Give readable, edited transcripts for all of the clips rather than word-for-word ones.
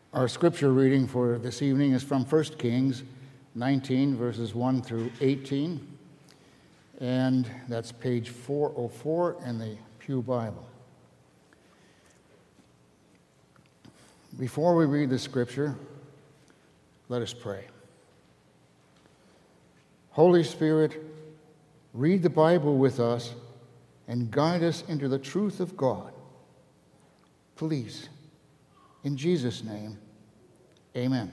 Our scripture reading for this evening is from 1 Kings 19, verses 1 through 18, and that's page 404 in the Pew Bible. Before we read the scripture, let us pray. Holy Spirit, read the Bible with us and guide us into the truth of God. Please, in Jesus' name, amen.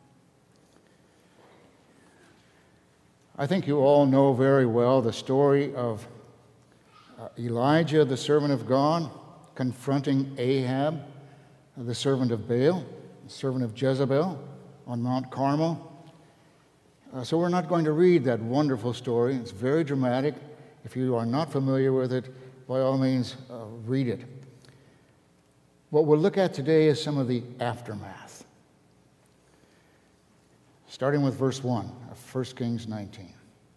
I think you all know very well the story of Elijah, the servant of God, confronting Ahab, the servant of Baal, the servant of Jezebel, on Mount Carmel. So we're not going to read that wonderful story. It's very dramatic. If you are not familiar with it, by all means, read it. What we'll look at today is some of the aftermath. Starting with verse 1 of 1 Kings 19.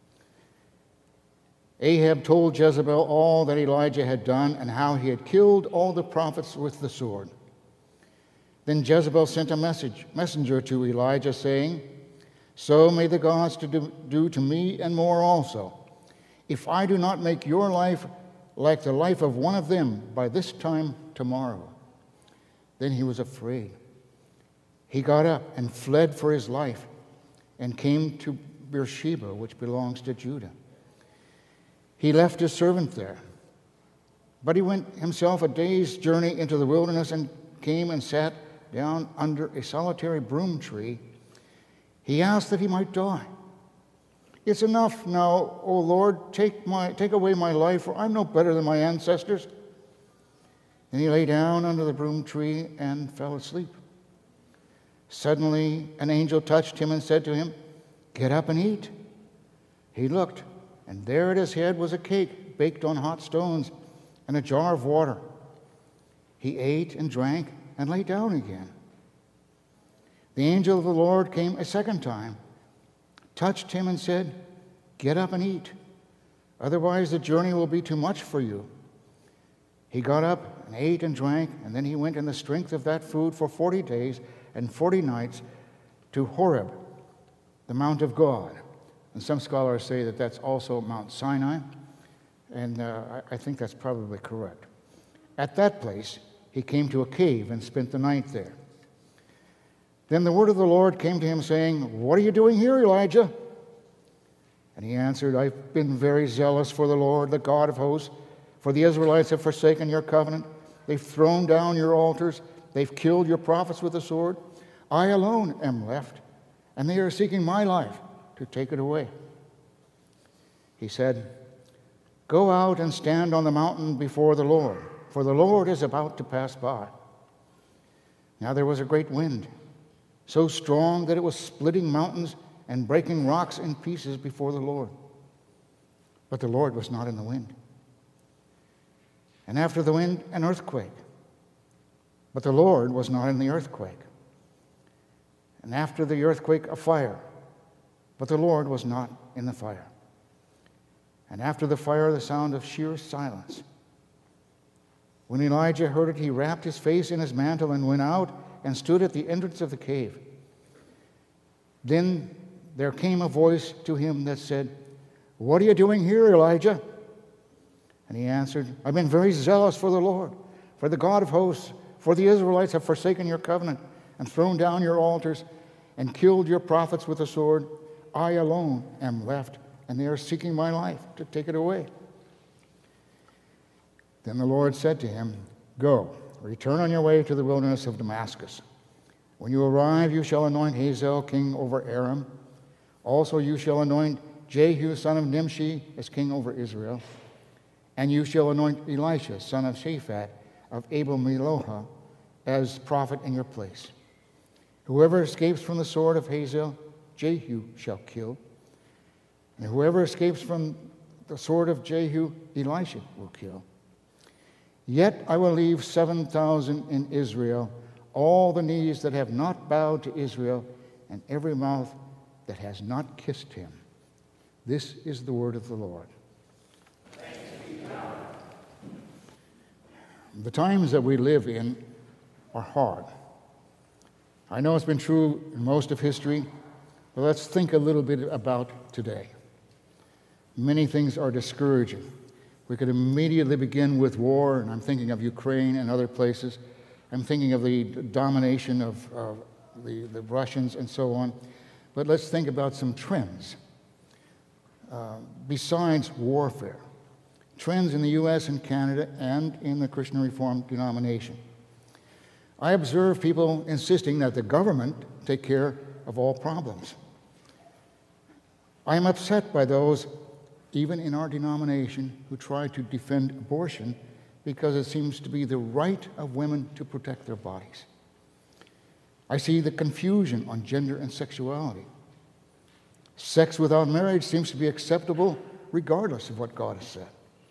Ahab told Jezebel all that Elijah had done and how he had killed all the prophets with the sword. Then Jezebel sent a messenger to Elijah, saying, "So may the gods do to me and more also, if I do not make your life like the life of one of them by this time tomorrow." Then he was afraid. He got up and fled for his life and came to Beersheba, which belongs to Judah. He left his servant there, but he went himself a day's journey into the wilderness and came and sat down under a solitary broom tree. He asked that he might die. "It's enough now, O Lord, take away my life, for I'm no better than my ancestors." Then he lay down under the broom tree and fell asleep. Suddenly an angel touched him and said to him, "Get up and eat." He looked, and there at his head was a cake baked on hot stones and a jar of water. He ate and drank and lay down again. The angel of the Lord came a second time, touched him and said, "Get up and eat, otherwise the journey will be too much for you." He got up and ate and drank, and then he went in the strength of that food for 40 days and 40 nights to Horeb, the Mount of God. And some scholars say that that's also Mount Sinai, and I think that's probably correct. At that place, he came to a cave and spent the night there. Then the word of the Lord came to him, saying, "What are you doing here, Elijah?" And he answered, "I've been very zealous for the Lord, the God of hosts, for the Israelites have forsaken your covenant. They've thrown down your altars. They've killed your prophets with the sword. I alone am left, and they are seeking my life to take it away." He said, "Go out and stand on the mountain before the Lord, for the Lord is about to pass by." Now there was a great wind, so strong that it was splitting mountains and breaking rocks in pieces before the Lord. But the Lord was not in the wind. And after the wind, an earthquake. But the Lord was not in the earthquake. And after the earthquake, a fire. But the Lord was not in the fire. And after the fire, the sound of sheer silence. When Elijah heard it, he wrapped his face in his mantle and went out and stood at the entrance of the cave. Then there came a voice to him that said, "What are you doing here, Elijah?" And he answered, "I've been very zealous for the Lord, for the God of hosts, for the Israelites have forsaken your covenant and thrown down your altars and killed your prophets with the sword. I alone am left, and they are seeking my life to take it away." Then the Lord said to him, "Go, return on your way to the wilderness of Damascus. When you arrive, you shall anoint Hazael king over Aram. Also you shall anoint Jehu son of Nimshi as king over Israel. And you shall anoint Elisha son of Shaphat of Abel-Meholah as prophet in your place. Whoever escapes from the sword of Hazael, Jehu shall kill. And whoever escapes from the sword of Jehu, Elisha will kill. Yet I will leave 7,000 in Israel, all the knees that have not bowed to Israel, and every mouth that has not kissed him." This is the word of the Lord. Thanks be to God. The times that we live in are hard. I know it's been true in most of history, but let's think a little bit about today. Many things are discouraging. We could immediately begin with war, and I'm thinking of Ukraine and other places. I'm thinking of the domination of the Russians and so on. But let's think about some trends. Besides warfare, trends in the U.S. and Canada and in the Christian Reformed denomination. I observe people insisting that the government take care of all problems. I am upset by those, even in our denomination, who try to defend abortion because it seems to be the right of women to protect their bodies. I see the confusion on gender and sexuality. Sex without marriage seems to be acceptable regardless of what God has said.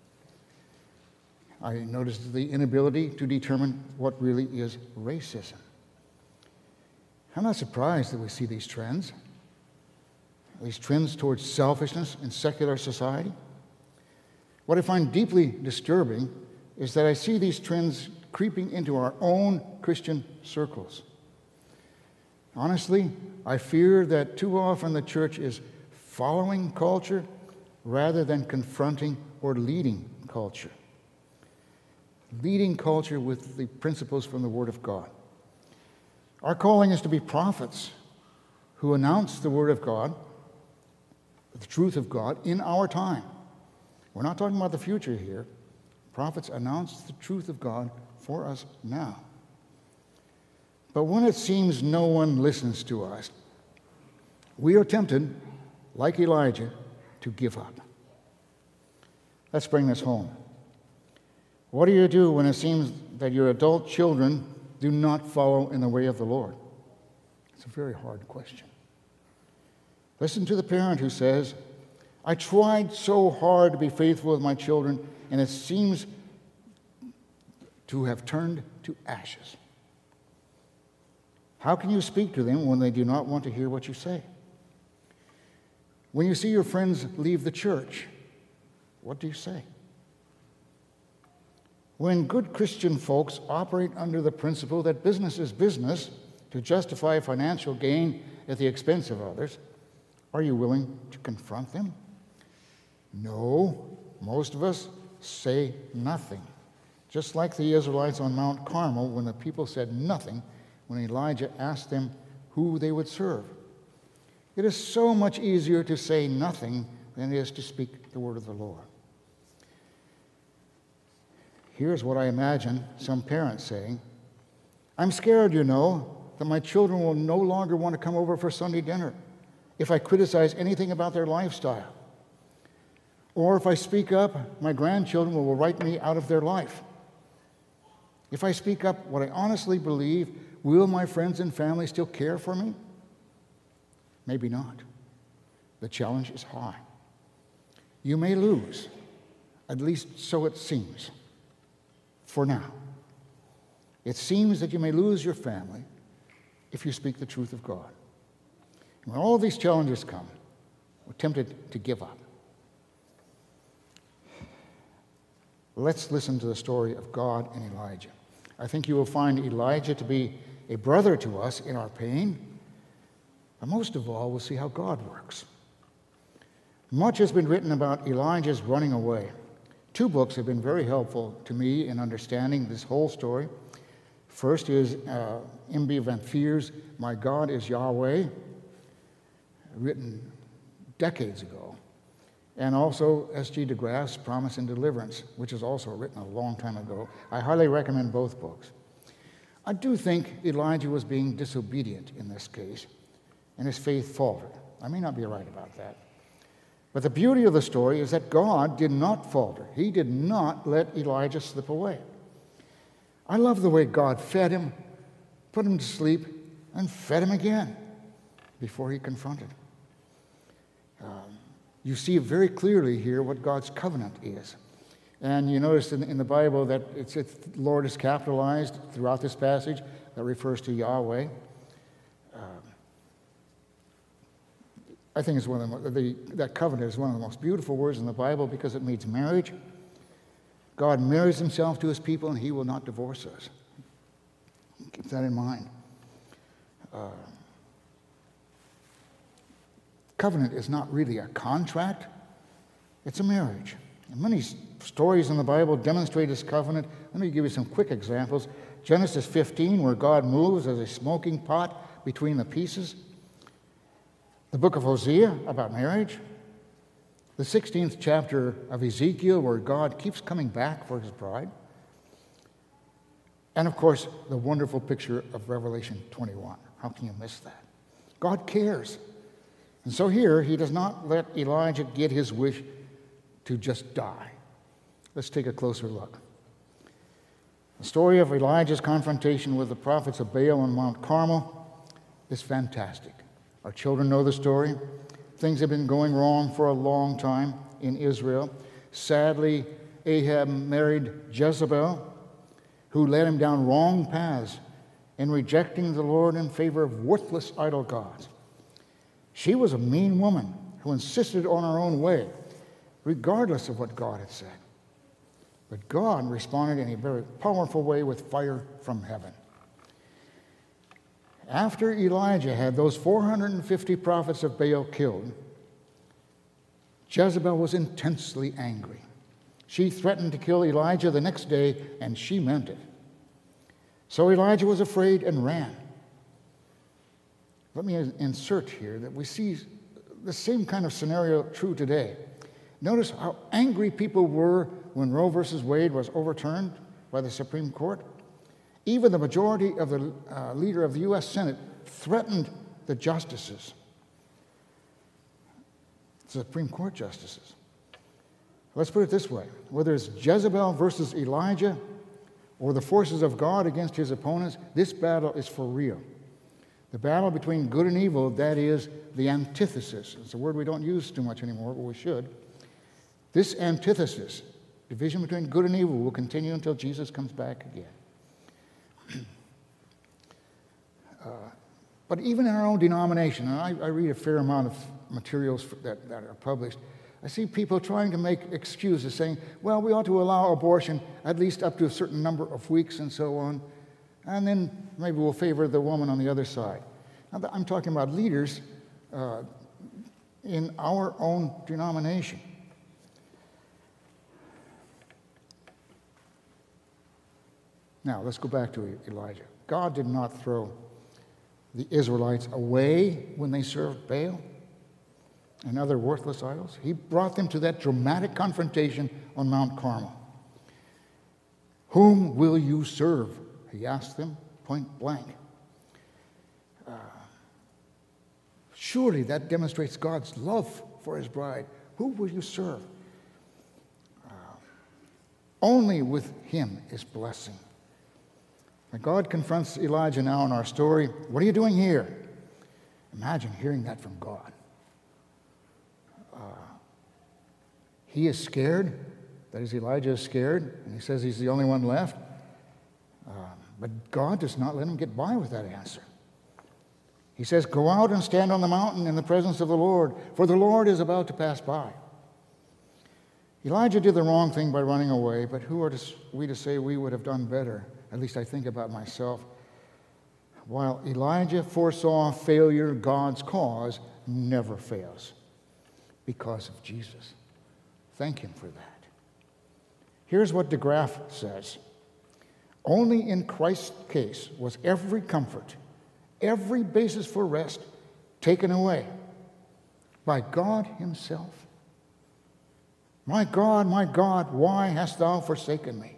I notice the inability to determine what really is racism. I'm not surprised that we see these trends towards selfishness in secular society. What I find deeply disturbing is that I see these trends creeping into our own Christian circles. Honestly, I fear that too often the church is following culture rather than confronting or leading culture. Leading culture with the principles from the Word of God. Our calling is to be prophets who announce the Word of God, the truth of God, in our time. We're not talking about the future here. Prophets announce the truth of God for us now. But when it seems no one listens to us, we are tempted, like Elijah, to give up. Let's bring this home. What do you do when it seems that your adult children do not follow in the way of the Lord? It's a very hard question. Listen to the parent who says, I tried so hard to be faithful with my children, and it seems to have turned to ashes. How can you speak to them when they do not want to hear what you say? When you see your friends leave the church, what do you say? When good Christian folks operate under the principle that business is business to justify financial gain at the expense of others, are you willing to confront them? No, most of us say nothing. Just like the Israelites on Mount Carmel when the people said nothing when Elijah asked them who they would serve. It is so much easier to say nothing than it is to speak the word of the Lord. Here's what I imagine some parents saying. I'm scared, that my children will no longer want to come over for Sunday dinner if I criticize anything about their lifestyle. Or if I speak up, my grandchildren will write me out of their life. If I speak up what I honestly believe, will my friends and family still care for me? Maybe not. The challenge is high. You may lose, at least so it seems, for now. It seems that you may lose your family if you speak the truth of God. When all these challenges come, we're tempted to give up. Let's listen to the story of God and Elijah. I think you will find Elijah to be a brother to us in our pain, but most of all, we'll see how God works. Much has been written about Elijah's running away. 2 books have been very helpful to me in understanding this whole story. First is M.B. Van Veer's My God is Yahweh, written decades ago, and also S.G. de Graaf's Promise and Deliverance, which was also written a long time ago. I highly recommend both books. I do think Elijah was being disobedient in this case, and his faith faltered. I may not be right about that. But the beauty of the story is that God did not falter. He did not let Elijah slip away. I love the way God fed him, put him to sleep, and fed him again before he confronted him. You see very clearly here what God's covenant is. And you notice in the Bible that it's Lord is capitalized throughout this passage. That refers to Yahweh. I think it's that covenant is one of the most beautiful words in the Bible because it means marriage. God marries himself to his people and he will not divorce us. Keep that in mind. Covenant is not really a contract, it's a marriage. And many stories in the Bible demonstrate this covenant. Let me give you some quick examples. Genesis 15, where God moves as a smoking pot between the pieces. The book of Hosea about marriage. The 16th chapter of Ezekiel, where God keeps coming back for his bride. And of course, the wonderful picture of Revelation 21. How can you miss that? God cares. And so here, he does not let Elijah get his wish to just die. Let's take a closer look. The story of Elijah's confrontation with the prophets of Baal on Mount Carmel is fantastic. Our children know the story. Things have been going wrong for a long time in Israel. Sadly, Ahab married Jezebel, who led him down wrong paths in rejecting the Lord in favor of worthless idol gods. She was a mean woman who insisted on her own way, regardless of what God had said. But God responded in a very powerful way with fire from heaven. After Elijah had those 450 prophets of Baal killed, Jezebel was intensely angry. She threatened to kill Elijah the next day, and she meant it. So Elijah was afraid and ran. Let me insert here that we see the same kind of scenario true today. Notice how angry people were when Roe versus Wade was overturned by the Supreme Court. Even the majority of the leader of the U.S. Senate threatened the justices, the Supreme Court justices. Let's put it this way. Whether it's Jezebel versus Elijah or the forces of God against his opponents, this battle is for real. The battle between good and evil, that is the antithesis. It's a word we don't use too much anymore, but we should. This antithesis, division between good and evil, will continue until Jesus comes back again. But even in our own denomination, and I read a fair amount of materials that are published, I see people trying to make excuses, saying, well, we ought to allow abortion at least up to a certain number of weeks and so on, and then maybe we'll favor the woman on the other side. Now, I'm talking about leaders in our own denomination. Now, let's go back to Elijah. God did not throw the Israelites away when they served Baal and other worthless idols. He brought them to that dramatic confrontation on Mount Carmel. Whom will you serve? He asked them point blank. Surely that demonstrates God's love for his bride. Who will you serve? Only with him is blessing. When God confronts Elijah now in our story, what are you doing here? Imagine hearing that from God. He is scared. That is, Elijah is scared, and he says he's the only one left. But God does not let him get by with that answer. He says, go out and stand on the mountain in the presence of the Lord, for the Lord is about to pass by. Elijah did the wrong thing by running away, but who are we to say we would have done better? At least I think about myself. While Elijah foresaw failure, God's cause never fails because of Jesus. Thank him for that. Here's what DeGraff says. Only in Christ's case was every comfort, every basis for rest taken away by God himself. My God, why hast thou forsaken me?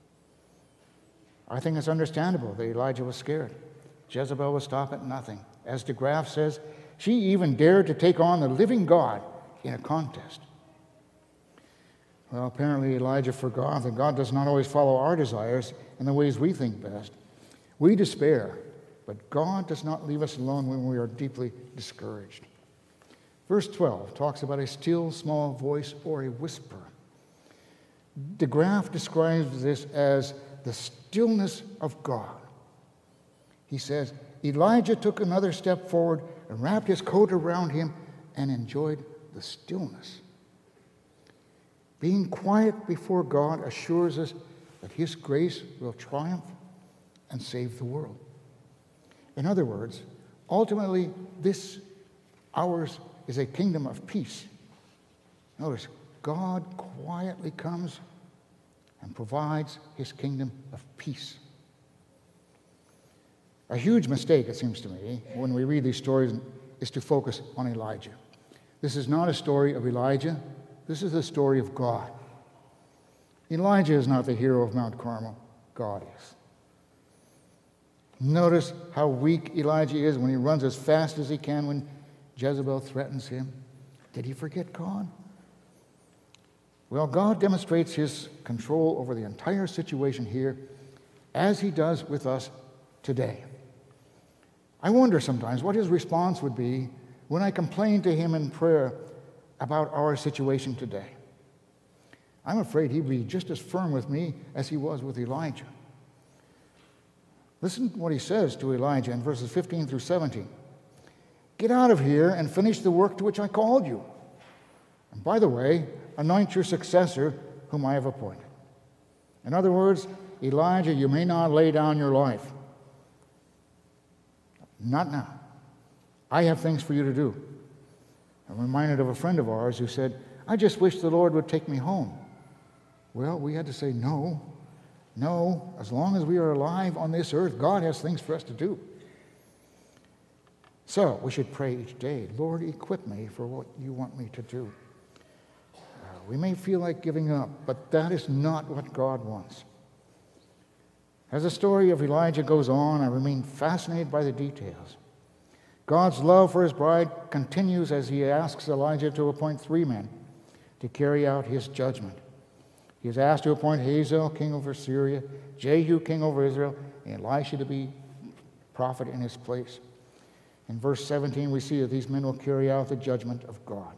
I think it's understandable that Elijah was scared. Jezebel would stop at nothing. As DeGraff says, she even dared to take on the living God in a contest. Well, apparently Elijah forgot that God does not always follow our desires in the ways we think best. We despair, but God does not leave us alone when we are deeply discouraged. Verse 12 talks about a still small voice or a whisper. DeGraff describes this as the stillness of God. He says, Elijah took another step forward and wrapped his coat around him and enjoyed the stillness. Being quiet before God assures us that his grace will triumph and save the world. In other words, Ultimately, ours is a kingdom of peace. Notice, God quietly comes and provides his kingdom of peace. A huge mistake, it seems to me, when we read these stories is to focus on Elijah. This is not a story of Elijah. This is the story of God. Elijah is not the hero of Mount Carmel. God is. Notice how weak Elijah is when he runs as fast as he can when Jezebel threatens him. Did he forget God? Well, God demonstrates his control over the entire situation here, as he does with us today. I wonder sometimes what his response would be when I complain to him in prayer about our situation today. I'm afraid he'd be just as firm with me as he was with Elijah. Listen to what he says to Elijah in verses 15 through 17. Get out of here and finish the work to which I called you. And by the way, anoint your successor, whom I have appointed. In other words, Elijah, you may not lay down your life. Not now. I have things for you to do. I'm reminded of a friend of ours who said, I just wish the Lord would take me home. Well, we had to say, no, as long as we are alive on this earth, God has things for us to do. So we should pray each day, Lord, equip me for what you want me to do. We may feel like giving up, but that is not what God wants. As the story of Elijah goes on, I remain fascinated by the details. God's love for his bride continues as he asks Elijah to appoint 3 men to carry out his judgment. He is asked to appoint Hazael, king over Syria, Jehu, king over Israel, and Elisha to be prophet in his place. In verse 17, we see that these men will carry out the judgment of God.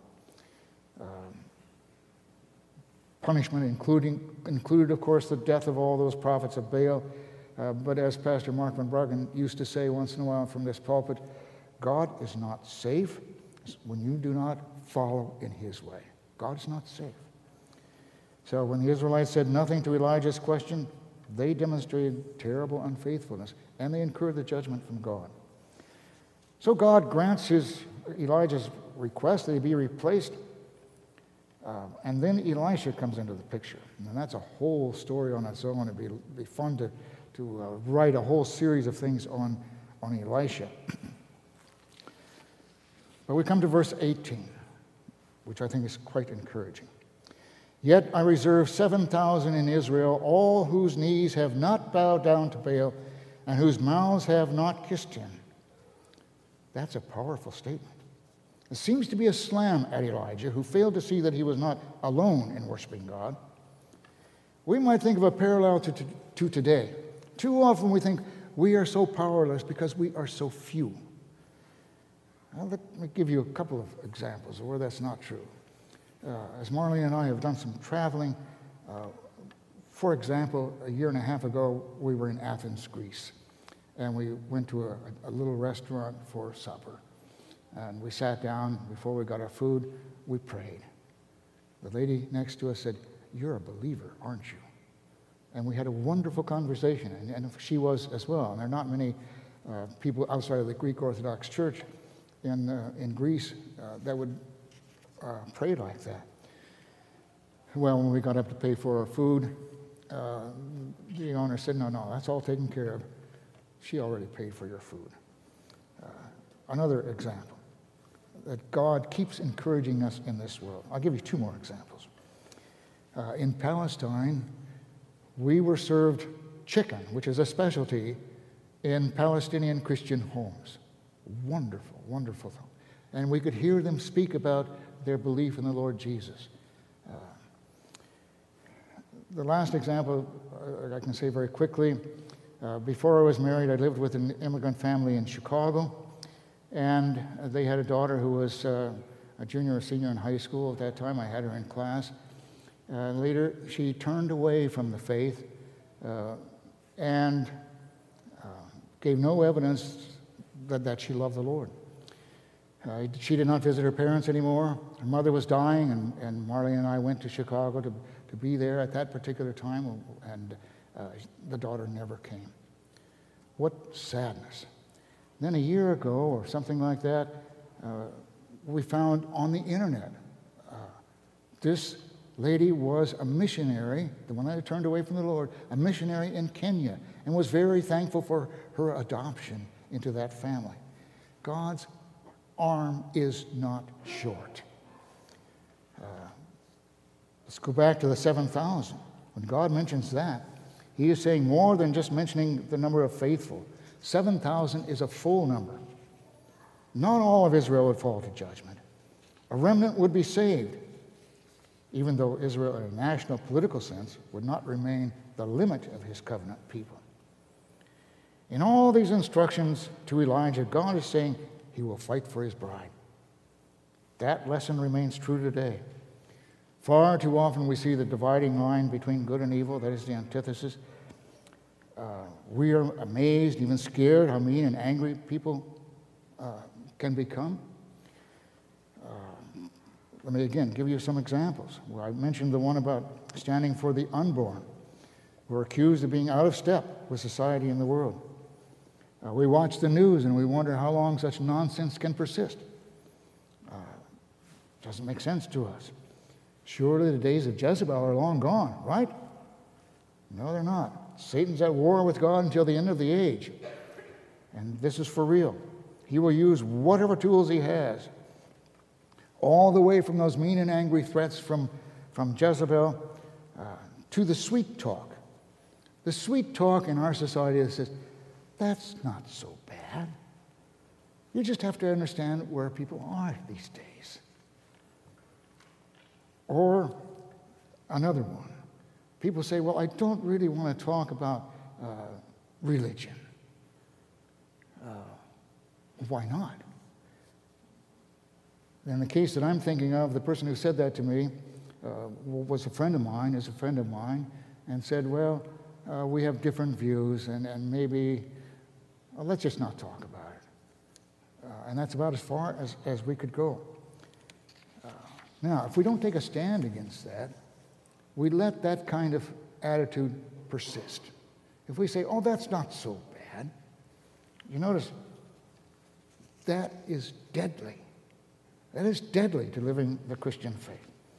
Punishment included, of course, the death of all those prophets of Baal. But as Pastor Mark Van Bruggen used to say once in a while from this pulpit, God is not safe when you do not follow in his way. God is not safe. So when the Israelites said nothing to Elijah's question, they demonstrated terrible unfaithfulness, and they incurred the judgment from God. So God grants Elijah's request that he be replaced, and then Elisha comes into the picture. And that's a whole story on its own. It'd be fun to write a whole series of things on Elisha. But we come to verse 18, which I think is quite encouraging. Yet I reserve 7,000 in Israel, all whose knees have not bowed down to Baal, and whose mouths have not kissed him. That's a powerful statement. It seems to be a slam at Elijah, who failed to see that he was not alone in worshiping God. We might think of a parallel to today. Too often we think we are so powerless because we are so few. Now, let me give you a couple of examples of where that's not true. As Marlene and I have done some traveling, for example, a year and a half ago, we were in Athens, Greece, and we went to a little restaurant for supper. And we sat down. Before we got our food, we prayed. The lady next to us said, "You're a believer, aren't you?" And we had a wonderful conversation, and she was as well. And there are not many people outside of the Greek Orthodox Church in Greece that would pray like that. Well, when we got up to pay for our food, the owner said, no, that's all taken care of. She already paid for your food. Another example, that God keeps encouraging us in this world. I'll give you 2 more examples. In Palestine, we were served chicken, which is a specialty in Palestinian Christian homes. Wonderful, wonderful. And we could hear them speak about their belief in the Lord Jesus. The last example I can say very quickly, before I was married, I lived with an immigrant family in Chicago, and they had a daughter who was a junior or senior in high school at that time. I had her in class. Later, she turned away from the faith and gave no evidence that she loved the Lord. She did not visit her parents anymore. Her mother was dying, and Marlene and I went to Chicago to be there at that particular time, and the daughter never came. What sadness. Then a year ago or something like that, we found on the internet this lady was a missionary, the one that had turned away from the Lord, a missionary in Kenya, and was very thankful for her adoption into that family. God's arm is not short. Let's go back to the 7,000. When God mentions that, he is saying more than just mentioning the number of faithful. 7,000 is a full number. Not all of Israel would fall to judgment. A remnant would be saved, even though Israel, in a national political sense, would not remain the limit of his covenant people. In all these instructions to Elijah, God is saying he will fight for his bride. That lesson remains true today. Far too often we see the dividing line between good and evil, that is the antithesis. We are amazed, even scared, how mean and angry people can become. Let me again give you some examples. Well, I mentioned the one about standing for the unborn, who are accused of being out of step with society and the world. We watch the news and we wonder how long such nonsense can persist. Doesn't make sense to us. Surely the days of Jezebel are long gone, right? No, they're not. Satan's at war with God until the end of the age. And this is for real. He will use whatever tools he has, all the way from those mean and angry threats from Jezebel to the sweet talk. The sweet talk in our society that says, that's not so bad. You just have to understand where people are these days. Or another one. People say, well, I don't really want to talk about religion. Why not? In the case that I'm thinking of, the person who said that to me was a friend of mine, is a friend of mine, and said, well, we have different views, and maybe let's just not talk about it. And that's about as far as we could go. Now, if we don't take a stand against that, we let that kind of attitude persist. If we say, oh, that's not so bad, you notice that is deadly. That is deadly to living the Christian faith.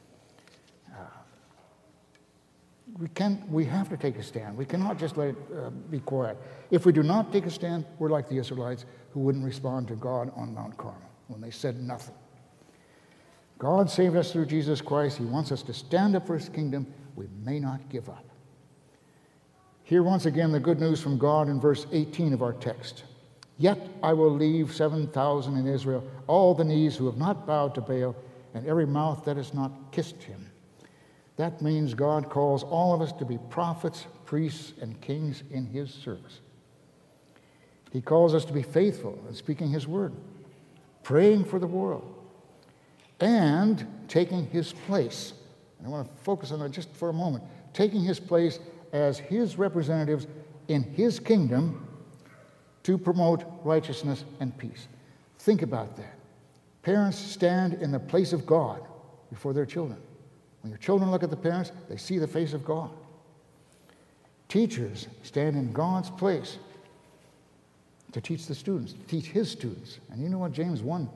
We have to take a stand. We cannot just let it be quiet. If we do not take a stand, we're like the Israelites who wouldn't respond to God on Mount Carmel when they said nothing. God saved us through Jesus Christ. He wants us to stand up for his kingdom. We may not give up. Here once again the good news from God in verse 18 of our text. Yet I will leave 7,000 in Israel, all the knees who have not bowed to Baal, and every mouth that has not kissed him. That means God calls all of us to be prophets, priests, and kings in his service. He calls us to be faithful in speaking his word, praying for the world, and taking his place. And I want to focus on that just for a moment. Taking his place as his representatives in his kingdom to promote righteousness and peace. Think about that. Parents stand in the place of God before their children. When your children look at the parents, they see the face of God. Teachers stand in God's place to teach the students, to teach his students. And you know what James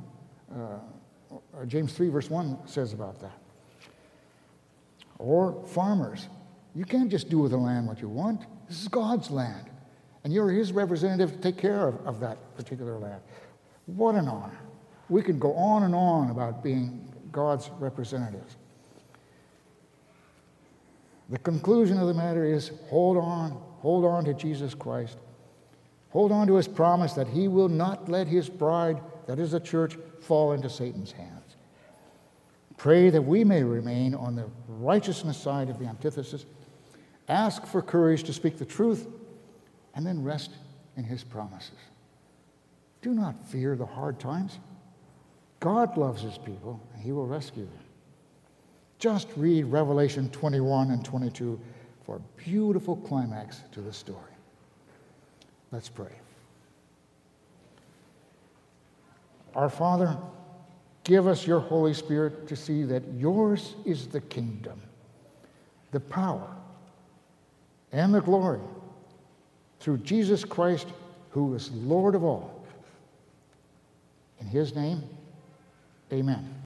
3 verse 1 says about that. Or farmers. You can't just do with the land what you want. This is God's land. And you're his representative to take care of that particular land. What an honor. We could go on and on about being God's representatives. The conclusion of the matter is hold on to Jesus Christ. Hold on to his promise that he will not let his bride, that is the church, fall into Satan's hands. Pray that we may remain on the righteousness side of the antithesis. Ask for courage to speak the truth, and then rest in his promises. Do not fear the hard times. God loves his people, and he will rescue them. Just read Revelation 21 and 22 for a beautiful climax to the story. Let's pray. Our Father, give us your Holy Spirit to see that yours is the kingdom, the power, and the glory through Jesus Christ, who is Lord of all, In his name, amen.